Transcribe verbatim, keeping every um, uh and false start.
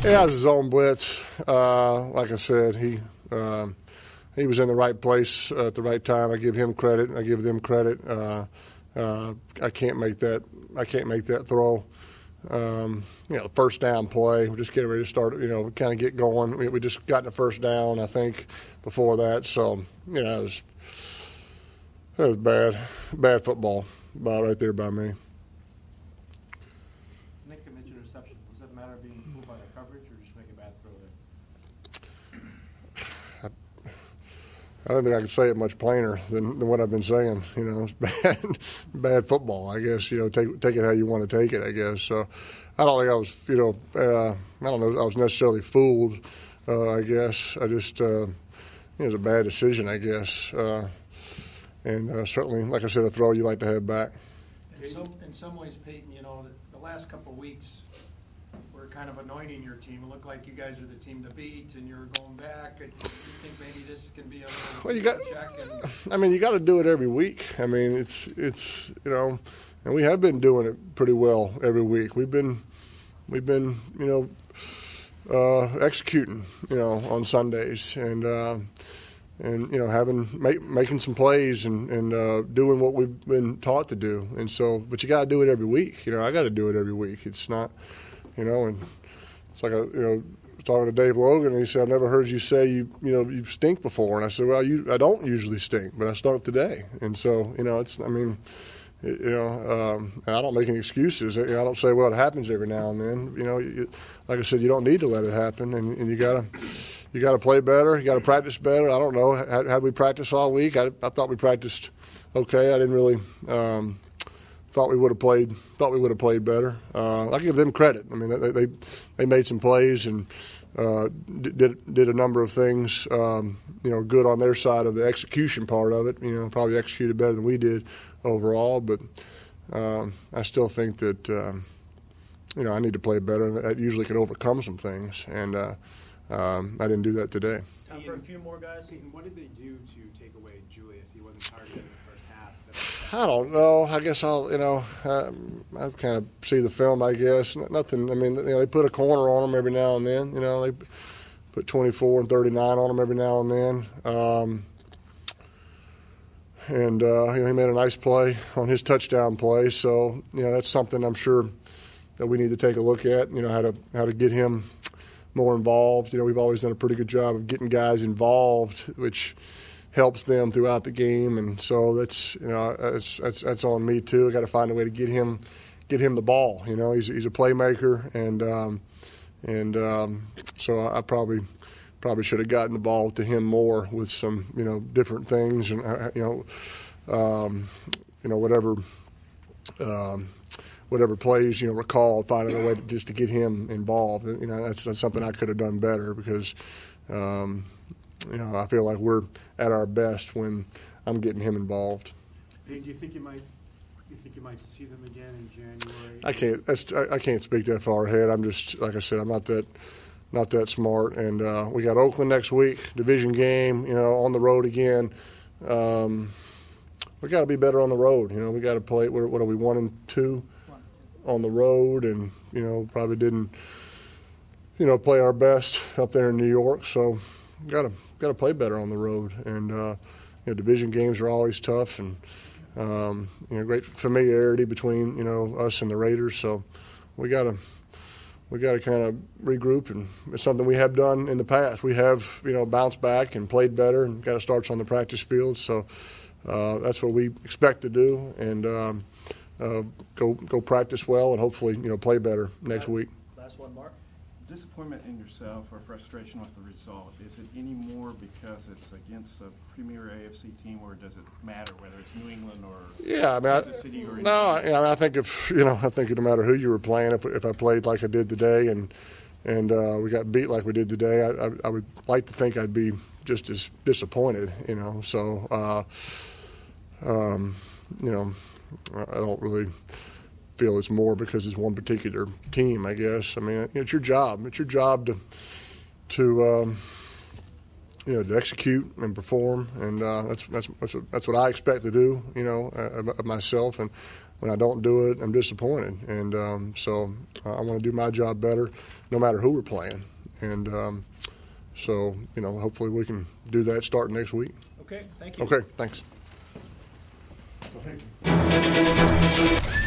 Yeah, it was his own blitz. Uh, like I said, he uh, he was in the right place uh, at the right time. I give him credit. I give them credit. Uh, uh, I can't make that. I can't make that throw. Um, you know, first down play. We're just getting ready to start. You know, kind of get going. We, we just got the first down, I think, before that. So you know, it was, it was bad, bad football, by right there by me. I don't think I can say it much plainer than, than what I've been saying. You know, it's bad, bad football. I guess, you know, take take it how you want to take it, I guess. So I don't think I was, you know, uh, I don't know, I was necessarily fooled, uh, I guess. I just, uh, it was a bad decision, I guess. Uh, and uh, certainly, like I said, a throw you like to have back. In some, in some ways, Peyton, you know, the, the last couple of weeks were kind of anointing your team. It looked like you guys are the team to beat, and you're going back. Do you think maybe this can be a little well, you got, check? And... I mean, you got to do it every week. I mean, it's it's you know, and we have been doing it pretty well every week. We've been we've been you know uh, executing you know on Sundays and uh, and you know having make, making some plays and and uh, doing what we've been taught to do. And so, but you got to do it every week. You know, I got to do it every week. It's not. You know, and it's like a, you know, talking to Dave Logan, and he said, "I've never heard you say you, you know, you stink before." And I said, "Well, you, I don't usually stink, but I stunk today." And so, you know, it's, I mean, you know, um, I don't make any excuses. I don't say, "Well, it happens every now and then." You know, you, like I said, you don't need to let it happen, and, and you gotta, you gotta play better. You gotta practice better. I don't know. Had, had we practiced all week? I, I thought we practiced okay. I didn't really. Um, Thought we would have played. Thought we would have played better. Uh, I give them credit. I mean, they they, they made some plays and uh, did did a number of things. Um, you know, good on their side of the execution part of it. You know, probably executed better than we did overall. But um, I still think that um, you know I need to play better. And that usually can overcome some things, and uh, um, I didn't do that today. Time for a few more guys. Peyton, what did they do to take away Julius? He wasn't targeted in the first half. I don't know. I guess I'll, you know, um, I kind of see the film, I guess. Nothing, I mean, you know, they put a corner on them every now and then. You know, they put twenty-four and thirty-nine on them every now and then. Um, and, uh, you know, he made a nice play on his touchdown play. So, you know, that's something I'm sure that we need to take a look at, you know, how to how to get him more involved. You know, we've always done a pretty good job of getting guys involved, which – helps them throughout the game, and so that's you know that's that's, that's on me too. I got to find a way to get him get him the ball. You know, he's he's a playmaker, and um, and um, so I probably probably should have gotten the ball to him more with some you know different things, and you know um, you know whatever um, whatever plays you know recalled, finding a way to, just to get him involved. You know, that's, that's something I could have done better because. Um, You know, I feel like we're at our best when I'm getting him involved. Hey, do you think you might? You think you might see them again in January? I can't. That's, I, I can't speak that far ahead. I'm just like I said. I'm not that, not that smart. And uh, we got Oakland next week, division game. You know, on the road again. Um, we got to be better on the road. You know, we got to play. What, what are we one and two on the road? And you know, probably didn't. You know, play our best up there in New York. So. Got to got to play better on the road, and uh, you know division games are always tough, and um, you know great familiarity between you know us and the Raiders. So we got to we got to kind of regroup, and it's something we have done in the past. We have you know bounced back and played better, and got to start on the practice field. So uh, that's what we expect to do, and um, uh, go go practice well, and hopefully you know play better next week. Last one, Mark. Disappointment in yourself or frustration with the result, is it any more because it's against a premier A F C team, or does it matter whether it's New England or yeah, I mean, Kansas City or no, I, I, mean, I think if you know, I think it no matter who you were playing, if if I played like I did today and and uh, we got beat like we did today, I, I, I would like to think I'd be just as disappointed, you know. So, uh, um, you know, I don't really. Feel it's more because it's one particular team, I guess. I mean, it's your job. It's your job to, to um, you know, to execute and perform, and uh, that's that's that's what, that's what I expect to do. You know, uh, of myself, and when I don't do it, I'm disappointed. And um, so uh, I want to do my job better, no matter who we're playing. And um, so, you know, hopefully we can do that starting next week. Okay, thank you. Okay, thanks.